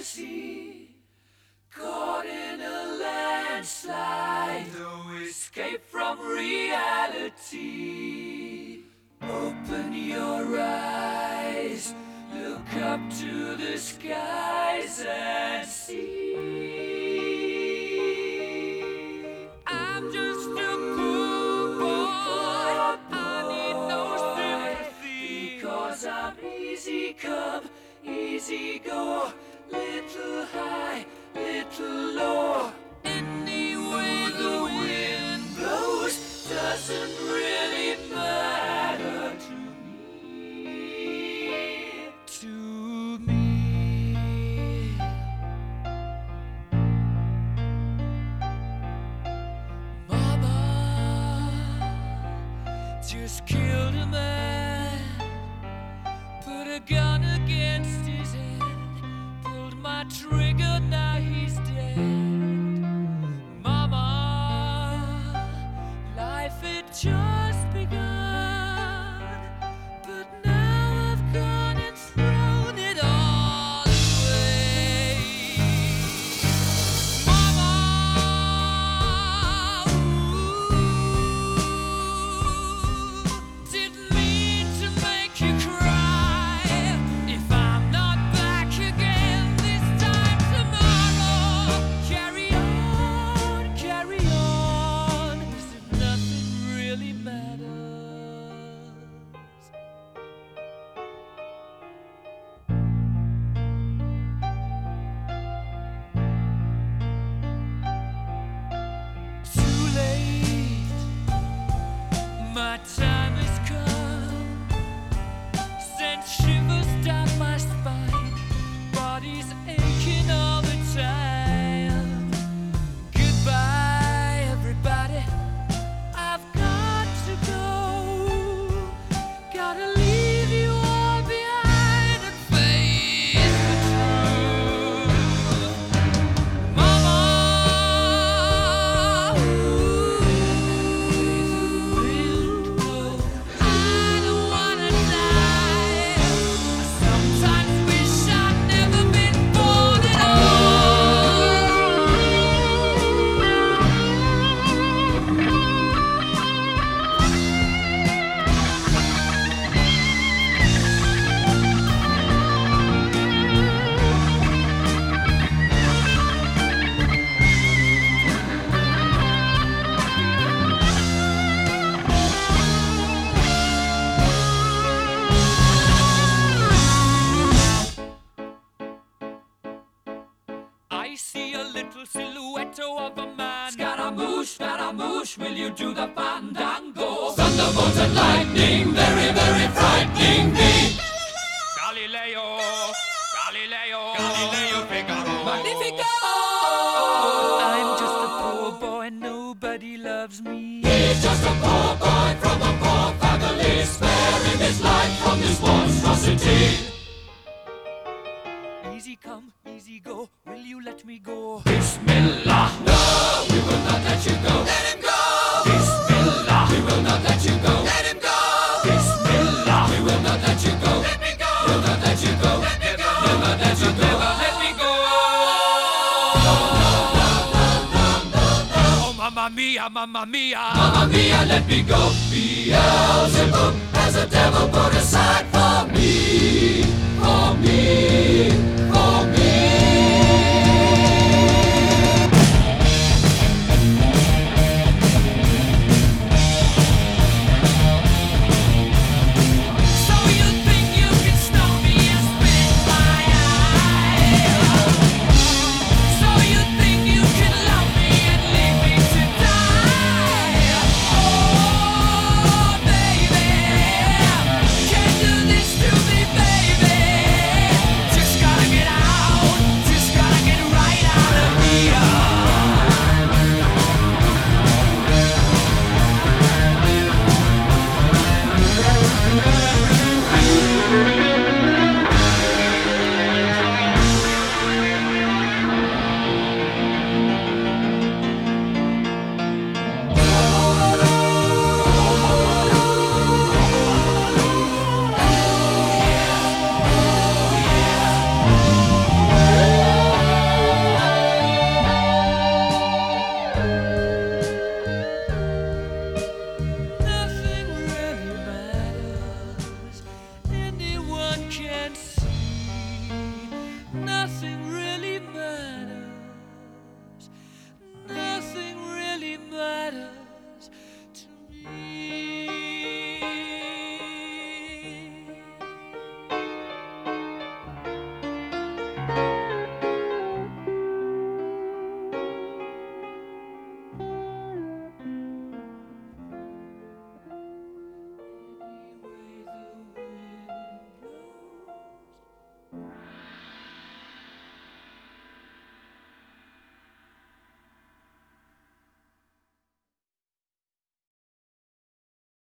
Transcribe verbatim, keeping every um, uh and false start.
fantasy, caught in a landslide, no escape from reality. Open your eyes, look up to the skies and see. I'm just a poor boy, I need no sympathy, because I'm easy come, easy go, little high, little low. Any way the wind blows doesn't really matter to me, to me. Mama just killed a man, put a gun against his head, pulled my trigger, now he's dead. Mama, life had just begun, but now I've gone and thrown it all away. Mama, ooh, didn't mean to make you cry. If I'm not back again this time tomorrow, carry on, carry on, as if nothing really matters. Too late, my time has come, sent shivers down my spine, body's aching all the time. Goodbye, everybody, I've got to go, gotta leave you all behind and face the truth. Mama, ooh, I don't wanna die. I sometimes wish I'd never been born at I see a little silhouette of a man. Scaramouche, Scaramouche, will you do the fandango? Thunderbolts and lightning, very, very frightening me. Galileo, Galileo, Galileo Figaro. Magnifico! I'm just a poor boy, nobody loves me. He's just a poor boy from a poor family, sparing his life from this monstrosity. Easy come, easy go, will you let me go? Bismillah, no, we will not let you go. Let him go! Bismillah, we will not let you go. Let him go! Bismillah, we will not let you go. Let me go! We'll not let you go. Let me go! Never let you go. Never let me go. No, no, no, no, no, no, no. Oh, mamma mia, mamma mia. Mamma mia, let me go. Beelzebub has a devil put aside.